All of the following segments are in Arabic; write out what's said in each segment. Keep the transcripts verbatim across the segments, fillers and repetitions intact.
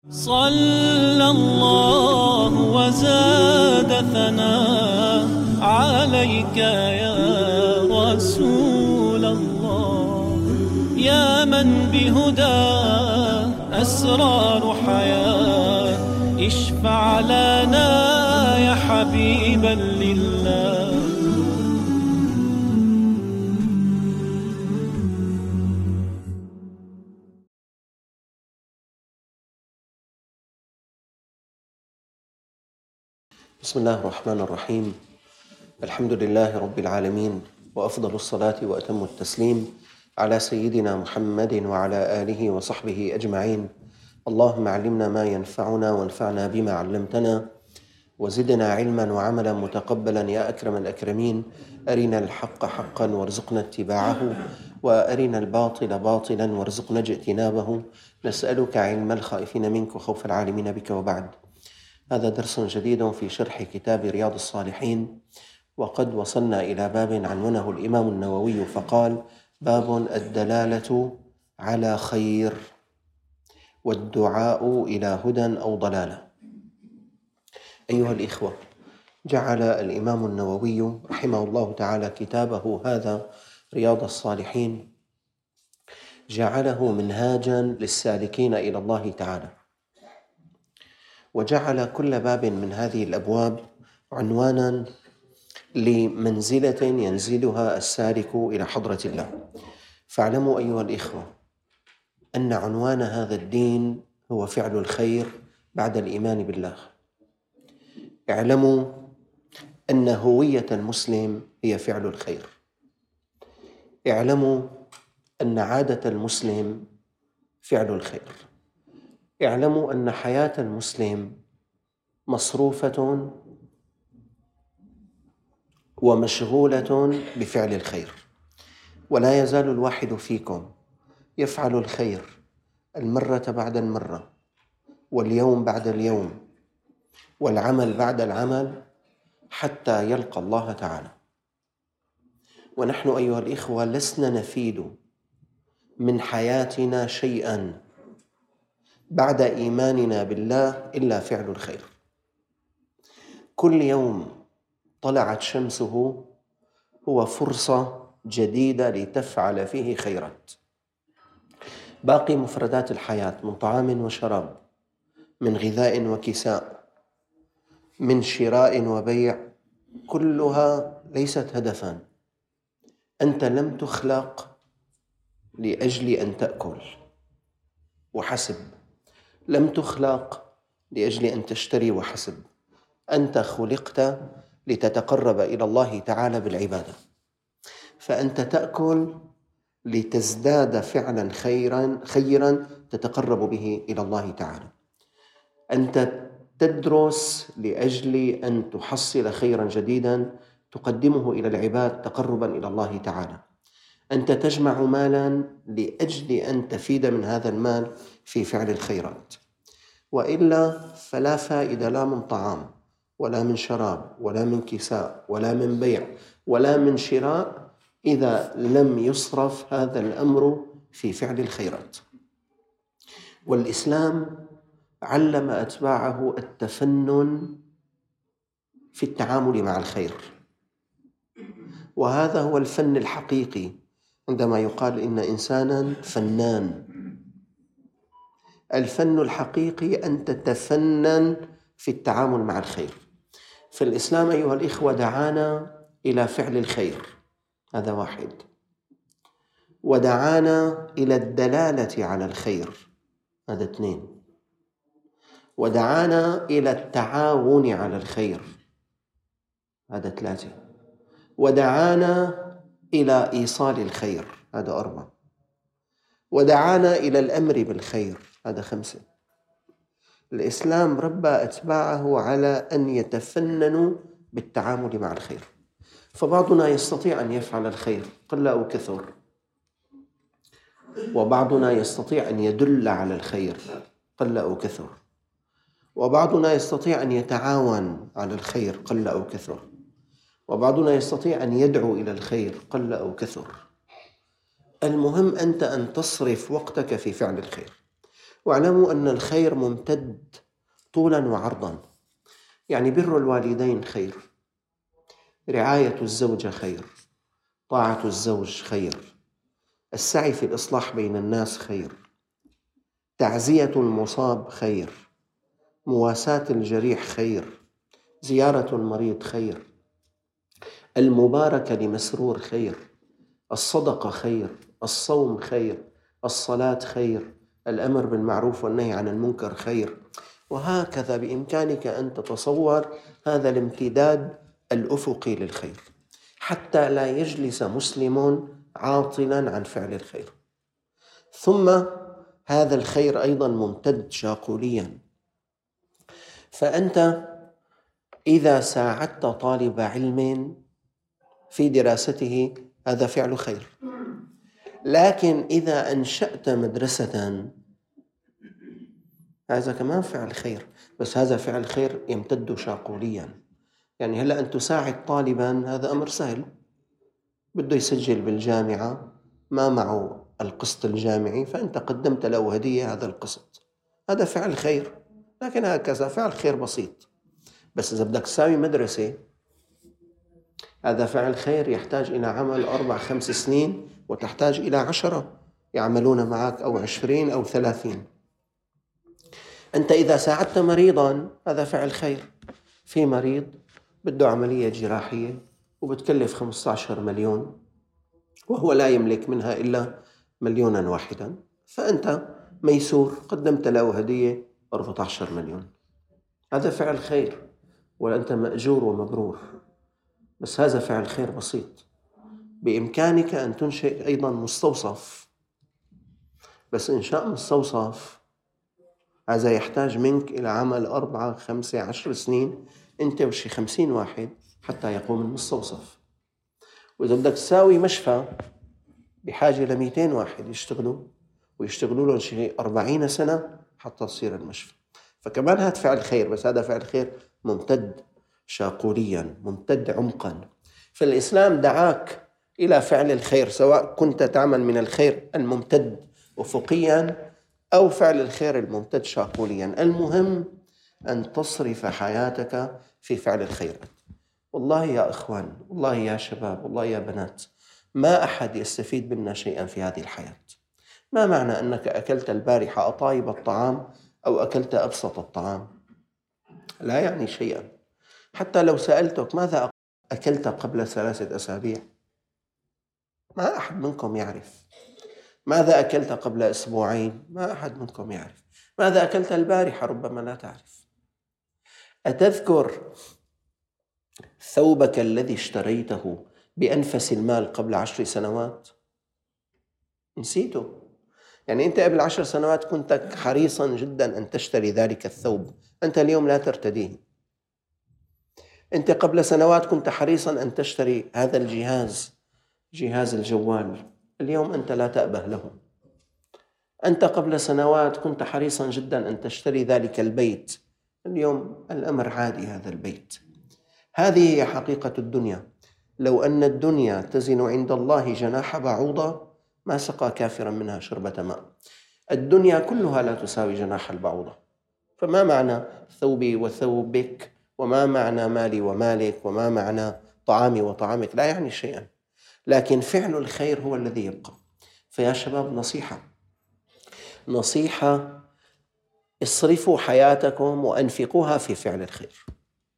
صلى الله وزاد ثناء عليك يا رسول الله، يا من بهداه أسرار حياة، اشفع لنا يا حبيبا لله. بسم الله الرحمن الرحيم. الحمد لله رب العالمين، وأفضل الصلاة وأتم التسليم على سيدنا محمد وعلى آله وصحبه أجمعين. اللهم علمنا ما ينفعنا وانفعنا بما علمتنا، وزدنا علما وعملا متقبلا يا أكرم الأكرمين. أرنا الحق حقا وارزقنا اتباعه، وأرنا الباطل باطلا وارزقنا اجتنابه. نسألك علم الخائفين منك وخوف العالمين بك. وبعد، هذا درس جديد في شرح كتاب رياض الصالحين، وقد وصلنا إلى باب عنونه الإمام النووي فقال: باب الدلالة على خير والدعاء إلى هدى أو ضلالة. أيها الإخوة، جعل الإمام النووي رحمه الله تعالى كتابه هذا رياض الصالحين جعله منهاجا للسالكين إلى الله تعالى، وجعل كل باب من هذه الأبواب عنوانا لمنزلة ينزلها السالك إلى حضرة الله. فاعلموا أيها الإخوة أن عنوان هذا الدين هو فعل الخير بعد الإيمان بالله. اعلموا أن هوية المسلم هي فعل الخير. اعلموا أن عادة المسلم فعل الخير. اعلموا أن حياة المسلم مصروفة ومشغولة بفعل الخير، ولا يزال الواحد فيكم يفعل الخير المرة بعد المرة، واليوم بعد اليوم، والعمل بعد العمل، حتى يلقى الله تعالى. ونحن أيها الإخوة لسنا نفيد من حياتنا شيئا بعد إيماننا بالله إلا فعل الخير. كل يوم طلعت شمسه هو فرصة جديدة لتفعل فيه خيرات. باقي مفردات الحياة من طعام وشراب، من غذاء وكساء، من شراء وبيع، كلها ليست هدفا. أنت لم تخلق لأجل أن تأكل وحسب، لم تخلق لأجل أن تشتري وحسب. أنت خلقت لتتقرب إلى الله تعالى بالعبادة، فأنت تأكل لتزداد فعلا خيرا خيرا تتقرب به إلى الله تعالى. أنت تدرس لأجل أن تحصل خيرا جديدا تقدمه إلى العباد تقربا إلى الله تعالى. أنت تجمع مالا لأجل أن تفيد من هذا المال في فعل الخيرات، وإلا فلا فائدة لا من طعام ولا من شراب ولا من كساء ولا من بيع ولا من شراء إذا لم يصرف هذا الأمر في فعل الخيرات. والإسلام علم أتباعه التفنن في التعامل مع الخير، وهذا هو الفن الحقيقي. عندما يقال إن إنسانا فنان، الفن الحقيقي أن تتفنن في التعامل مع الخير. فالإسلام أيها الإخوة دعانا إلى فعل الخير، هذا واحد، ودعانا إلى الدلالة على الخير، هذا اثنين، ودعانا إلى التعاون على الخير، هذا ثلاثة، ودعانا إلى إيصال الخير، هذا أربعة، ودعانا إلى الأمر بالخير، هذا خمسة. الإسلام ربى أتباعه على أن يتفننوا بالتعامل مع الخير. فبعضنا يستطيع أن يفعل الخير قل أو كثر، وبعضنا يستطيع أن يدل على الخير قل أو كثر، وبعضنا يستطيع أن يتعاون على الخير قل أو كثر، وبعضنا يستطيع أن يدعو إلى الخير قل أو كثر. المهم أنت أن تصرف وقتك في فعل الخير. واعلموا أن الخير ممتد طولا وعرضا. يعني بر الوالدين خير، رعاية الزوجة خير، طاعة الزوج خير، السعي في الإصلاح بين الناس خير، تعزية المصاب خير، مواساة الجريح خير، زيارة المريض خير، المباركة لمسرور خير، الصدقة خير، الصوم خير، الصلاة خير، الأمر بالمعروف والنهي عن المنكر خير. وهكذا بإمكانك أن تتصور هذا الامتداد الأفقي للخير، حتى لا يجلس مسلم عاطلا عن فعل الخير. ثم هذا الخير أيضا ممتد شاقوليا، فأنت إذا ساعدت طالب علم في دراسته هذا فعل خير، لكن إذا أنشأت مدرسة هذا كمان فعل خير، بس هذا فعل خير يمتد شاقوليا. يعني هلأ أن تساعد طالبا هذا أمر سهل، بده يسجل بالجامعة ما معه القسط الجامعي فأنت قدمت له هدية هذا القسط، هذا فعل خير، لكن هكذا فعل خير بسيط. بس إذا بدك تساوي مدرسة هذا فعل خير يحتاج إلى عمل أربع خمس سنين، وتحتاج إلى عشرة يعملون معك أو عشرين أو ثلاثين. أنت إذا ساعدت مريضا هذا فعل خير، في مريض بده عملية جراحية وبتكلف خمسة عشر مليون وهو لا يملك منها إلا مليونا واحدا، فأنت ميسور قدمت له هدية أربعة عشر مليون، هذا فعل خير وأنت مأجور ومبرور، بس هذا فعل خير بسيط. بإمكانك أن تنشئ أيضا مستوصف، بس إنشاء مستوصف هذا يحتاج منك إلى عمل أربعة خمسة عشر سنين، أنت وشي خمسين واحد حتى يقوم المستوصف. وإذا بدك تساوي مشفى بحاجة لمئتين واحد يشتغلوا ويشتغلوا لهم شي أربعين سنة حتى تصير المشفى. فكمان هذا فعل خير، بس هذا فعل خير ممتد شاقوليا، ممتد عمقا. فالإسلام دعاك إلى فعل الخير، سواء كنت تعمل من الخير الممتد أفقيا أو فعل الخير الممتد شاقوليا. المهم أن تصرف حياتك في فعل الخير. والله يا إخوان، والله يا شباب، والله يا بنات، ما أحد يستفيد منا شيئا في هذه الحياة. ما معنى أنك أكلت البارحة أطايب الطعام أو أكلت أبسط الطعام؟ لا يعني شيئا. حتى لو سألتك ماذا أكلت قبل ثلاثة أسابيع، ما أحد منكم يعرف. ماذا أكلت قبل أسبوعين، ما أحد منكم يعرف. ماذا أكلت البارحة، ربما لا تعرف. أتذكر ثوبك الذي اشتريته بأنفس المال قبل عشر سنوات؟ نسيته. يعني أنت قبل عشر سنوات كنت حريصا جدا أن تشتري ذلك الثوب، أنت اليوم لا ترتديه. أنت قبل سنوات كنت حريصا أن تشتري هذا الجهاز، جهاز الجوال، اليوم أنت لا تأبه له. أنت قبل سنوات كنت حريصا جدا أن تشتري ذلك البيت، اليوم الأمر عادي هذا البيت. هذه هي حقيقة الدنيا. لو أن الدنيا تزن عند الله جناح بعوضة ما سقى كافرا منها شربة ماء. الدنيا كلها لا تساوي جناح البعوضة. فما معنى ثوبي وثوبك، وما معنى مالي ومالك، وما معنى طعامي وطعامك؟ لا يعني شيئا، لكن فعل الخير هو الذي يبقى. فيا شباب، نصيحة نصيحة اصرفوا حياتكم وأنفقوها في فعل الخير.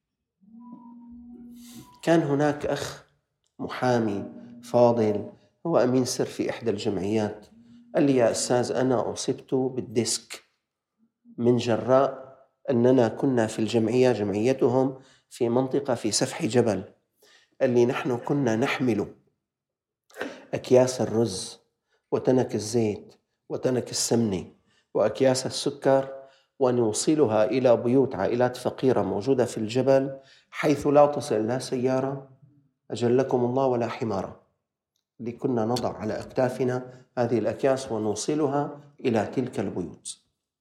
كان هناك أخ محامي فاضل، هو أمين سر في إحدى الجمعيات، قال لي يا أستاذ أنا أصبت بالديسك من جراء أننا كنا في الجمعية، جمعيتهم في منطقة في سفح جبل. قال لي نحن كنا نحمل أكياس الرز وتنك الزيت وتنك السمنة وأكياس السكر ونوصلها إلى بيوت عائلات فقيرة موجودة في الجبل، حيث لا تصل لا سيارة أجلكم الله ولا حمارة. اللي كنا نضع على أكتافنا هذه الأكياس ونوصلها إلى تلك البيوت.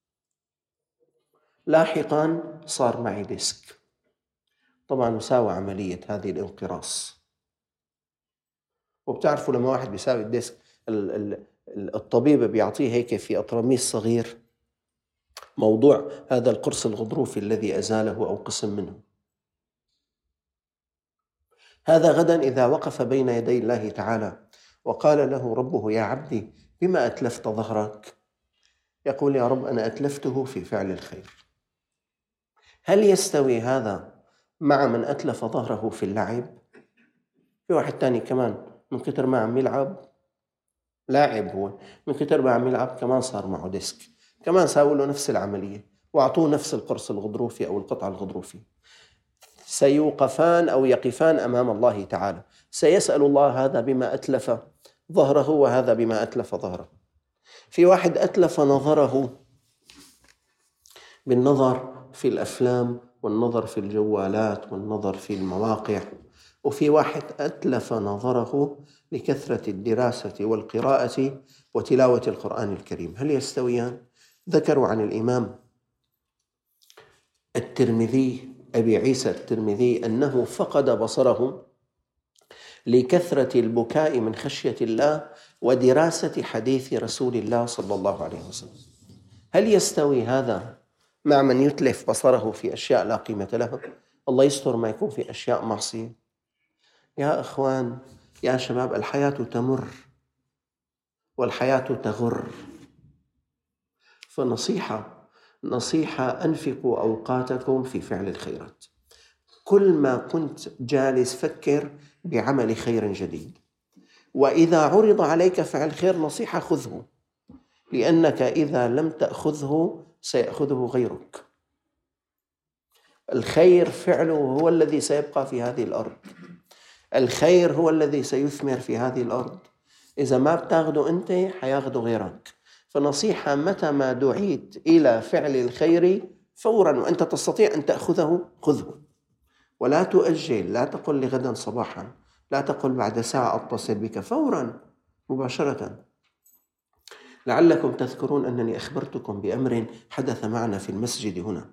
لاحقا صار معي ديسك، طبعا مساوى عملية هذه الانقراص. وبتعرفوا لما واحد بيساوي الديسك الطبيب بيعطيه هيك في أطرميس صغير موضوع هذا القرص الغضروفي الذي أزاله أو قسم منه. هذا غدا إذا وقف بين يدي الله تعالى وقال له ربه: يا عبدي بما أتلفت ظهرك؟ يقول: يا رب أنا أتلفته في فعل الخير. هل يستوي هذا مع من أتلف ظهره في اللعب؟ في واحد تاني كمان من كتر ما عم يلعب، لاعب هو، من كتر ما عم يلعب كمان صار معه ديسك، كمان ساووا له نفس العملية وأعطوه نفس القرص الغضروفي أو القطع الغضروفي. سيوقفان أو يقفان أمام الله تعالى، سيسأل الله هذا بما أتلف ظهره وهذا بما أتلف ظهره. في واحد أتلف نظره بالنظر في الأفلام والنظر في الجوالات والنظر في المواقع، وفي واحد أتلف نظره لكثرة الدراسة والقراءة وتلاوة القرآن الكريم. هل يستويان؟ ذكروا عن الإمام الترمذي أبي عيسى الترمذي أنه فقد بصره لكثرة البكاء من خشية الله ودراسة حديث رسول الله صلى الله عليه وسلم. هل يستوي هذا مع من يتلف بصره في أشياء لا قيمة لها؟ الله يستر ما يكون في أشياء معصية. يا أخوان، يا شباب، الحياة تمر والحياة تغر. فنصيحة نصيحة أنفقوا أوقاتكم في فعل الخيرات. كل ما كنت جالس فكر بعمل خير جديد، وإذا عرض عليك فعل خير نصيحة خذه، لأنك إذا لم تأخذه سيأخذه غيرك. الخير فعله هو الذي سيبقى في هذه الأرض، الخير هو الذي سيثمر في هذه الأرض. إذا ما بتاخده أنت حياخده غيرك. فنصيحة: متى ما دعيت إلى فعل الخير فورا وأنت تستطيع أن تأخذه خذه، ولا تؤجل. لا تقل لغدا صباحا، لا تقل بعد ساعة أتصل بك، فورا مباشرة. لعلكم تذكرون أنني أخبرتكم بأمر حدث معنا في المسجد هنا.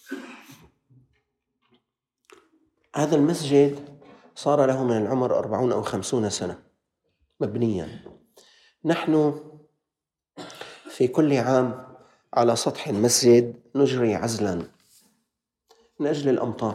هذا المسجد صار له من العمر أربعون أو خمسون سنة مبنيا. نحن في كل عام على سطح المسجد نجري عزلا من أجل الأمطار،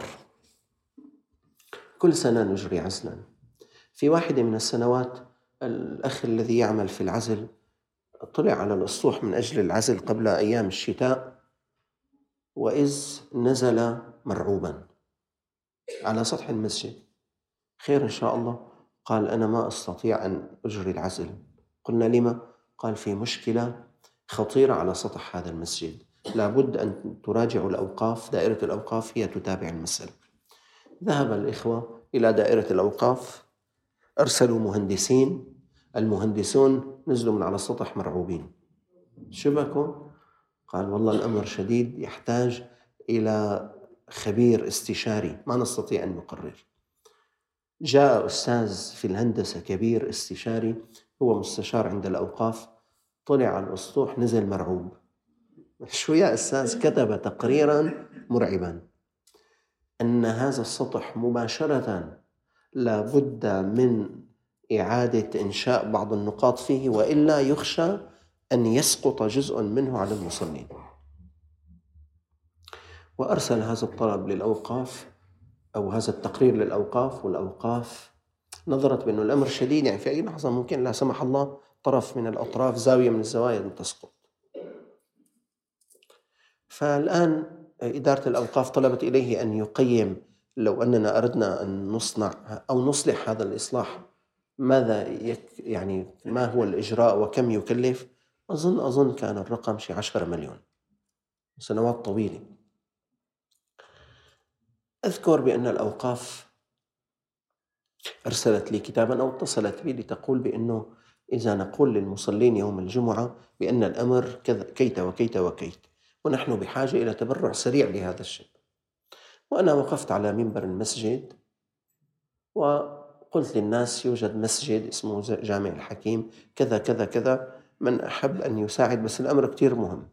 كل سنة نجري عزلا. في واحدة من السنوات الأخ الذي يعمل في العزل طلع على الأسطوح من أجل العزل قبل أيام الشتاء، وإذ نزل مرعوبا على سطح المسجد. خير إن شاء الله. قال: أنا ما أستطيع أن أجري العزل. قلنا: لما؟ قال: في مشكلة خطيرة على سطح هذا المسجد، لابد أن تراجعوا الأوقاف، دائرة الأوقاف هي تتابع المسألة. ذهب الإخوة إلى دائرة الأوقاف، أرسلوا مهندسين، المهندسون نزلوا من على السطح مرعوبين. شبكوا؟ قال: والله الأمر شديد، يحتاج إلى خبير استشاري، ما نستطيع أن نقرر. جاء أستاذ في الهندسة كبير استشاري، هو مستشار عند الأوقاف، طلع على الأسطوح نزل مرعوب. شو يا أستاذ؟ كتب تقريرا مرعبا أن هذا السطح مباشرة لابد من إعادة إنشاء بعض النقاط فيه، وإلا يخشى أن يسقط جزء منه على المصلين. وأرسل هذا الطلب للأوقاف أو هذا التقرير للأوقاف، والأوقاف نظرت بأنه الأمر شديد، يعني في أي لحظة ممكن لا سمح الله طرف من الأطراف، زاوية من الزوايا تسقط. فالآن إدارة الأوقاف طلبت إليه أن يقيم، لو أننا أردنا أن نصنع أو نصلح هذا الإصلاح ماذا يك يعني ما هو الإجراء وكم يكلف. أظن أظن كان الرقم شيء عشرة مليون، سنوات طويلة. أذكر بأن الأوقاف أرسلت لي كتابا أو اتصلت بي لتقول بأنه إذا نقول للمصلين يوم الجمعة بأن الأمر كذا كيت وكيت وكيت، ونحن بحاجة إلى تبرع سريع لهذا الشيء. وأنا وقفت على منبر المسجد وقلت للناس: يوجد مسجد اسمه جامع الحكيم كذا كذا كذا، من أحب أن يساعد، بس الأمر كتير مهم.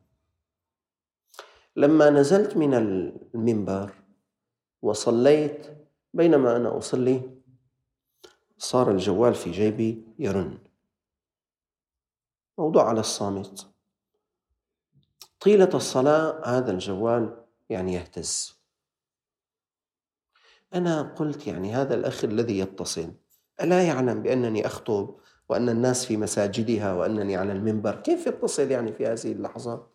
لما نزلت من المنبر وصليت، بينما أنا أصلي صار الجوال في جيبي يرن، موضوع على الصامت. طيلة الصلاة هذا الجوال يعني يهتز. أنا قلت يعني هذا الأخ الذي يتصل ألا يعلم بأنني أخطب وأن الناس في مساجدها وأنني على المنبر؟ كيف يتصل يعني في هذه اللحظات؟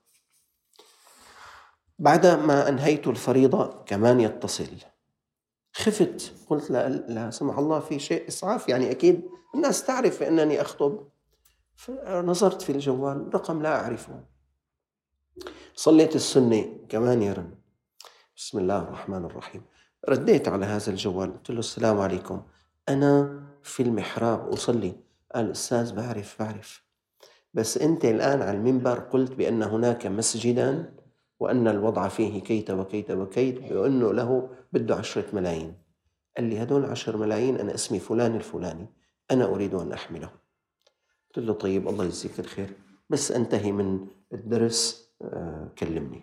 بعدما أنهيت الفريضة كمان يتصل. خفت، قلت لا, لا سمح الله في شيء إسعاف، يعني أكيد الناس تعرف أنني أخطب. فنظرت في الجوال، رقم لا أعرفه. صليت السنة كمان يرن. بسم الله الرحمن الرحيم. رديت على هذا الجوال، قلت له السلام عليكم، أنا في المحراب أصلي. قال أستاذ بعرف بعرف بس أنت الآن على المنبر قلت بأن هناك مسجدا وأن الوضع فيه كيت وكيت وكيت وأنه له بده عشرة ملايين. قال لي هدول عشر ملايين أنا اسمي فلان الفلاني، أنا أريد أن أحمله. قلت له طيب الله يجزيك الخير، بس أنتهي من الدرس آه كلمني.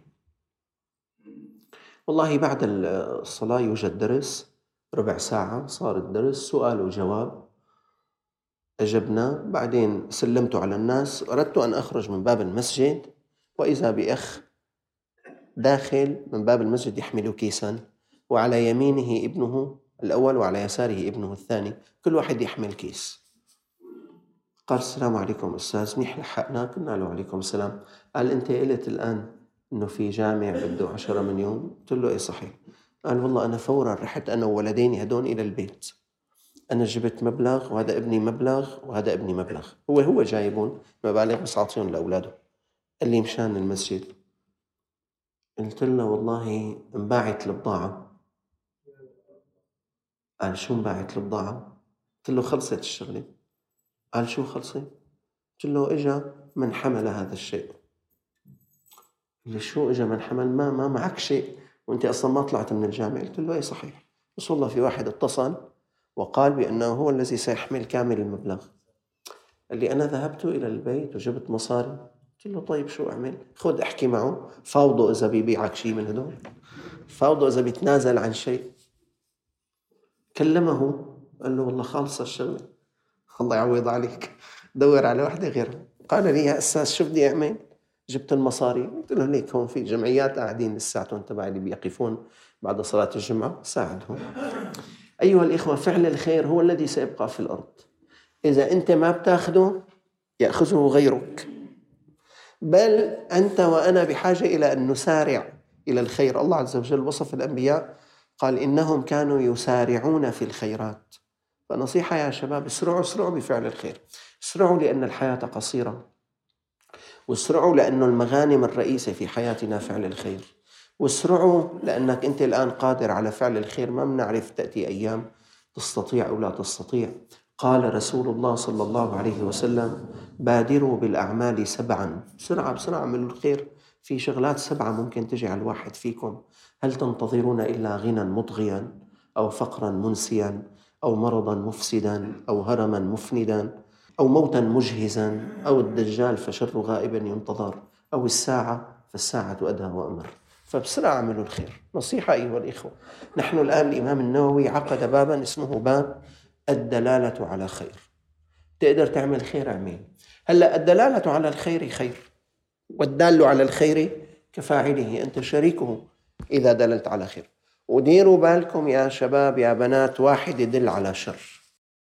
والله بعد الصلاة يوجد درس ربع ساعة، صار الدرس سؤال وجواب، أجبنا، بعدين سلمت على الناس. أردت أن أخرج من باب المسجد وإذا بأخ داخل من باب المسجد يحمل كيسا، وعلى يمينه ابنه الأول وعلى يساره ابنه الثاني، كل واحد يحمل كيس. قال السلام عليكم أستاذ، منيح لحقنا. قلنا له عليكم السلام. قال أنت قلت الآن إنه في جامع بده عشرة مليون. قلت له إيه صحيح. قال والله أنا فورا رحت أنا وولديني هدون إلى البيت، أنا جبت مبلغ وهذا ابني مبلغ وهذا ابني مبلغ، هو هو جايبون مبالغ بس عاطيهم لأولاده. قال لي مشان المسجد. قلت له والله انباعت البضاعة. قال شو انباعت البضاعة؟ قلت له خلصت الشغلة. قال شو خلصت؟ قلت له إجا من حمل هذا الشيء. قال لي شو إجا من حمل؟ ما ما معك شيء وانت أصلا ما طلعت من الجامعة. قلت له أي صحيح، بس والله في واحد اتصل وقال بأنه هو الذي سيحمل كامل المبلغ. قال لي أنا ذهبت إلى البيت وجبت مصاري. قلت له طيب شو أعمل؟ خذ احكي معه، فاوضه إذا بيبيعك شيء من هدول، فاوضه إذا بيتنازل عن شيء. كلمه قال له والله خالصة الشغلة، الله يعوض عليك، دور على واحدة غيرها. قال لي يا أستاذ شو بدي أعمل؟ جبت المصاري. قلت له ليك هون في جمعيات قاعدين لساتهم تبع اللي بيقفون بعد صلاة الجمعة، ساعدهم. أيها الإخوة، فعل الخير هو الذي سيبقى في الأرض، إذا أنت ما بتاخده يأخذه غيرك، بل أنت وأنا بحاجة إلى أن نسارع إلى الخير. الله عز وجل وصف الأنبياء قال إنهم كانوا يسارعون في الخيرات. فنصيحة يا شباب، اسرعوا اسرعوا بفعل الخير، اسرعوا لأن الحياة قصيرة، واسرعوا لأن المغانم الرئيسة في حياتنا فعل الخير، واسرعوا لأنك أنت الآن قادر على فعل الخير، ما بنعرف تأتي أيام تستطيع أو لا تستطيع. قال رسول الله صلى الله عليه وسلم بادروا بالأعمال سبعا، بسرعة بسرعة اعملوا الخير، في شغلات سبعة ممكن تجي على الواحد فيكم. هل تنتظرون إلا غنى مطغيا أو فقرا منسيا أو مرضا مفسدا أو هرما مفندا أو موتا مجهزا أو الدجال فشر غائبا ينتظر أو الساعة فالساعة أدهى وأمر؟ فبسرعة اعملوا الخير. نصيحة أيها الإخوة، نحن الآن الإمام النووي عقد بابا اسمه باب الدلالة على خير. تقدر تعمل خير اعمل. هلأ الدلالة على الخير خير، والدال على الخير كفاعله، أنت شريكه إذا دللت على خير. وديروا بالكم يا شباب يا بنات، واحد يدل على شر،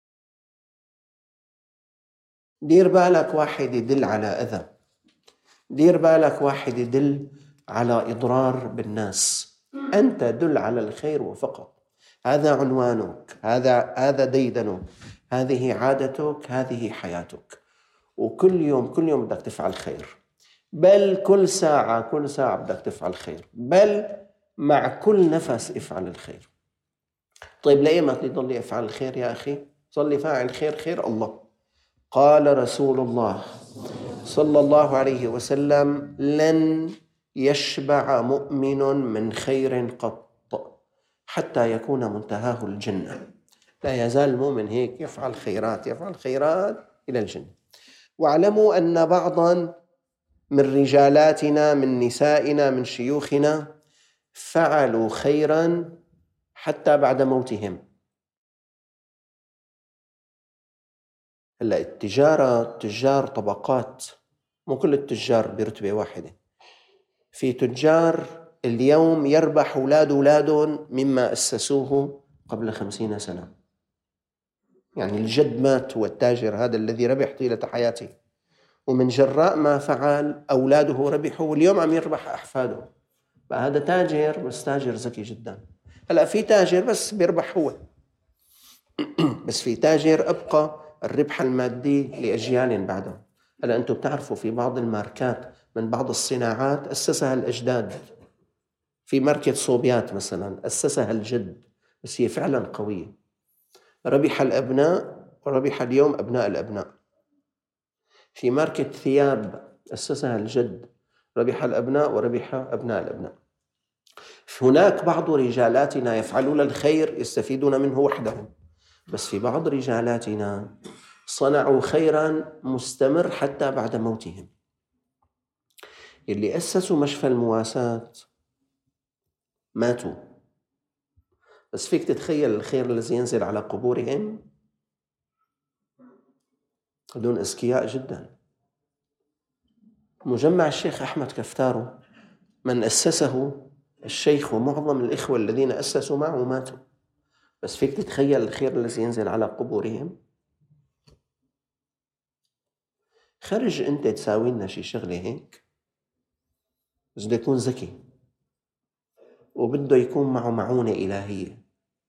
دير بالك واحد يدل على أذى، دير بالك واحد يدل على إضرار بالناس، أنت دل على الخير وفقط. هذا عنوانك، هذا هذا ديدنك، هذه عادتك، هذه حياتك، وكل يوم كل يوم بدك تفعل خير، بل كل ساعة كل ساعة بدك تفعل خير، بل مع كل نفس افعل الخير. طيب ليه ما تضل يفعل الخير يا أخي؟ صلي فاعل خير خير الله. قال رسول الله صلى الله عليه وسلم لن يشبع مؤمن من خير قط حتى يكون منتهاه الجنة. لا يزال المؤمن هيك يفعل خيرات يفعل خيرات إلى الجنة. واعلموا أن بعضا من رجالاتنا من نسائنا من شيوخنا فعلوا خيرا حتى بعد موتهم. هلا التجارة تجار طبقات، مو كل التجار برتبة واحدة. في تجار اليوم يربح أولاد أولادهم مما أسسوه قبل خمسين سنة. يعني الجد مات، هو التاجر هذا الذي ربح طيلة حياته، ومن جراء ما فعل أولاده ربحوا، واليوم عم يربح أحفاده. هذا تاجر، بس تاجر ذكي جدا. هلأ في تاجر بس بيربح هو بس في تاجر أبقى الربح المادي لأجيال بعده. هلأ أنتم بتعرفوا في بعض الماركات من بعض الصناعات أسسها الأجداد. في ماركة صوبيات مثلا أسسها الجد، بس هي فعلا قوية. ربح الأبناء وربح اليوم أبناء الأبناء. في ماركة ثياب أسسها الجد، ربح الأبناء وربح أبناء الأبناء. هناك بعض رجالاتنا يفعلون الخير يستفيدون منه وحدهم، بس في بعض رجالاتنا صنعوا خيرا مستمر حتى بعد موتهم. اللي أسسوا مشفى المواساة ماتوا، بس فيك تتخيل الخير الذي ينزل على قبورهم؟ هذول أذكياء جدا. مجمع الشيخ أحمد كفتارو من أسسه الشيخ ومعظم الإخوة الذين أسسوا معه ماتوا، بس فيك تتخيل الخير الذي ينزل على قبورهم؟ خرج أنت تساوي لنا شي شغلة هيك، بس بده يكون ذكي وبده يكون معه معونة إلهية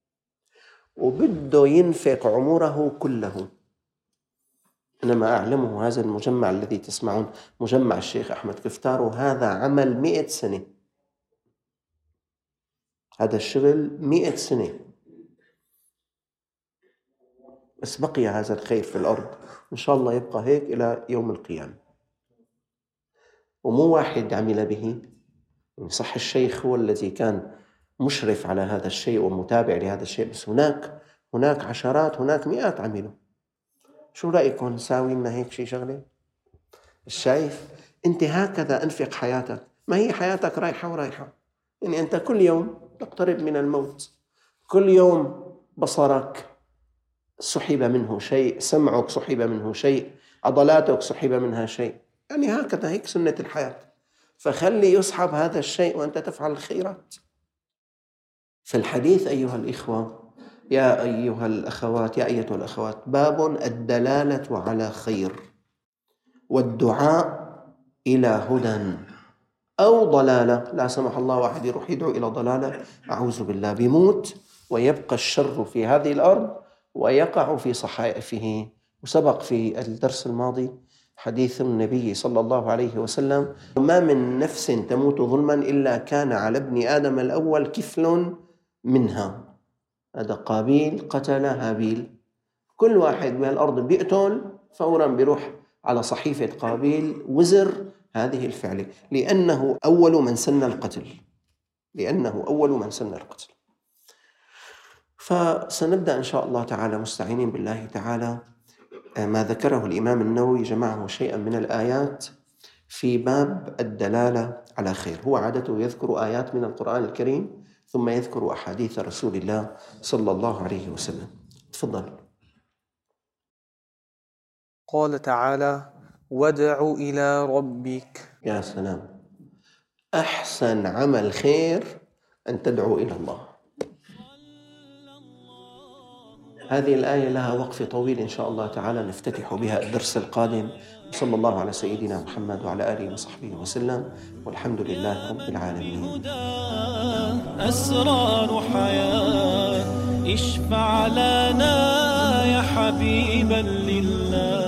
وبده ينفق عمره كله. أنا ما أعلمه هذا المجمع الذي تسمعون، مجمع الشيخ أحمد كفتارو، هذا عمل مئة سنة. هذا الشغل مئة سنة، بس بقي هذا الخير في الأرض، إن شاء الله يبقى هيك إلى يوم القيامة. ومو واحد عمل به، صح الشيخ هو الذي كان مشرف على هذا الشيء ومتابع لهذا الشيء، بس هناك هناك عشرات، هناك مئات عملوا. شو رأيكم نساوي لنا هيك شيء شغلة؟ الشايف أنت هكذا أنفق حياتك، ما هي حياتك رايحة ورايحة. يعني أنت كل يوم تقترب من الموت، كل يوم بصرك سحب منه شيء، سمعك سحب منه شيء، عضلاتك سحب منها شيء. يعني هكذا هيك سنة الحياة. فخلي يسحب هذا الشيء وأنت تفعل الخيرات. في الحديث أيها الإخوة، يا أيها الأخوات، يا أيتها الأخوات، باب الدلالة على خير والدعاء إلى هدى أو ضلالة. لا سمح الله واحد يروح يدعو إلى ضلالة، أعوذ بالله، بيموت ويبقى الشر في هذه الأرض ويقع في صحائفه. وسبق في الدرس الماضي حديث النبي صلى الله عليه وسلم: ما من نفس تموت ظلما إلا كان على ابن آدم الأول كفل منها. هذا قابيل قتل هابيل، كل واحد من الأرض بيقتل فورا بيروح على صحيفة قابيل وزر هذه الفعلة، لأنه أول من سن القتل لأنه أول من سن القتل. فسنبدأ إن شاء الله تعالى مستعينين بالله تعالى ما ذكره الإمام النووي، جمعه شيئا من الآيات في باب الدلالة على خير. هو عادته يذكر آيات من القرآن الكريم ثم يذكر أحاديث رسول الله صلى الله عليه وسلم. تفضل. قال تعالى: وادع إلى ربك. يا سلام، أحسن عمل خير أن تدعو إلى الله. هذه الآية لها وقف طويل إن شاء الله تعالى نفتتح بها الدرس القادم. صلى الله على سيدنا محمد وعلى آله وصحبه وسلم، والحمد لله رب العالمين. أسرار حياة اشفع لنا يا حبيبا لله.